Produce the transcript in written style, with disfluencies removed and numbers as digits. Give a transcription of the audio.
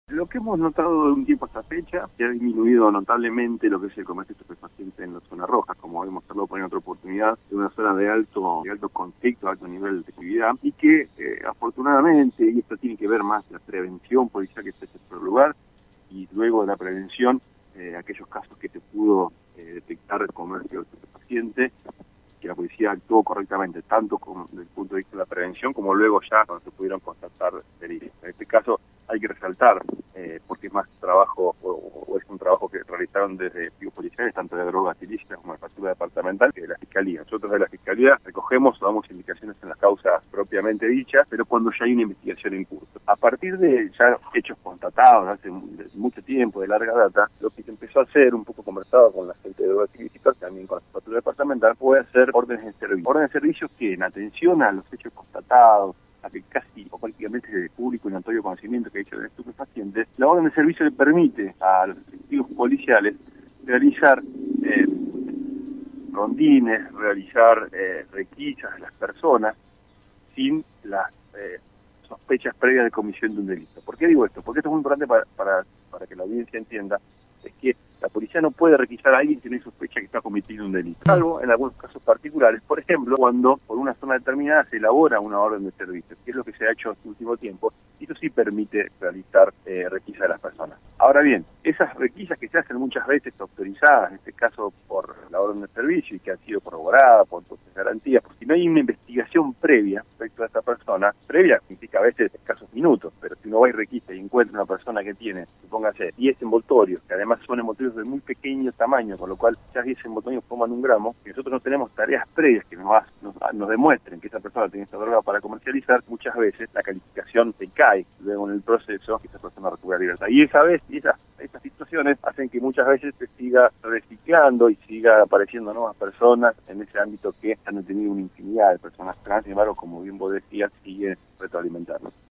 Lo que hemos notado de un tiempo a esta fecha, que ha disminuido notablemente lo que es el comercio de estupefacientes en la zona roja, como hemos hablado por en otra oportunidad, de una zona de alto conflicto, alto nivel de actividad, y que afortunadamente, y esto tiene que ver más la prevención policial que se hace por el lugar, y luego de la prevención, aquellos casos que se pudo detectar el comercio de estupefacientes, que la policía actuó correctamente, tanto desde el punto de vista de la prevención, como luego ya cuando se pudieron constatar delitos. En este caso hay que resaltar, porque es más trabajo, o es un trabajo que realizaron desde equipos policiales, tanto de drogas ilícitas como de factura departamental, que de la Fiscalía. Nosotros de la Fiscalía recogemos, damos indicaciones en las causas propiamente dichas, pero cuando ya hay una investigación en curso. A partir de ya hechos constatados hace mucho tiempo, de larga data, lo que se empezó a hacer, un poco conversado con la gente de drogas ilícitas, también con la factura departamental, fue hacer órdenes de servicio. Órdenes de servicio que, en atención a los hechos constatados, a que casi o prácticamente es de público y notorio conocimiento que ha hecho el estupefaciente, la orden de servicio le permite a los efectivos policiales realizar rondines, realizar requisas de las personas sin las sospechas previas de comisión de un delito. ¿Por qué digo esto? Porque esto es muy importante para que la audiencia entienda, es que la policía no puede requisar a alguien que tiene sospecha que está cometiendo un delito, salvo en algunos casos particulares, por ejemplo, cuando por una zona determinada se elabora una orden de servicio, que es lo que se ha hecho en este último tiempo, y eso sí permite realizar requisas de las personas. Ahora bien, esas requisas que se hacen muchas veces autorizadas, en este caso por la orden de servicio, y que han sido corroboradas por garantías, porque si no hay una investigación previa respecto a esta persona, previa significa a veces escasos minutos, pero si uno va y requisa y encuentra una persona que tiene, supóngase, 10 envoltorios, que además son envoltorios de muy pequeño tamaño, con lo cual ya 10 envoltorios forman 1 gramo, y nosotros no tenemos tareas previas que nos demuestren que esa persona tiene esta droga para comercializar, muchas veces la calificación se cae luego en el proceso y esa persona recupera libertad. Y estas situaciones hacen que muchas veces se siga reciclando y siga apareciendo nuevas personas en ese ámbito que han tenido una infinidad de personas trans, sin embargo, como bien vos decías, siguen retroalimentando.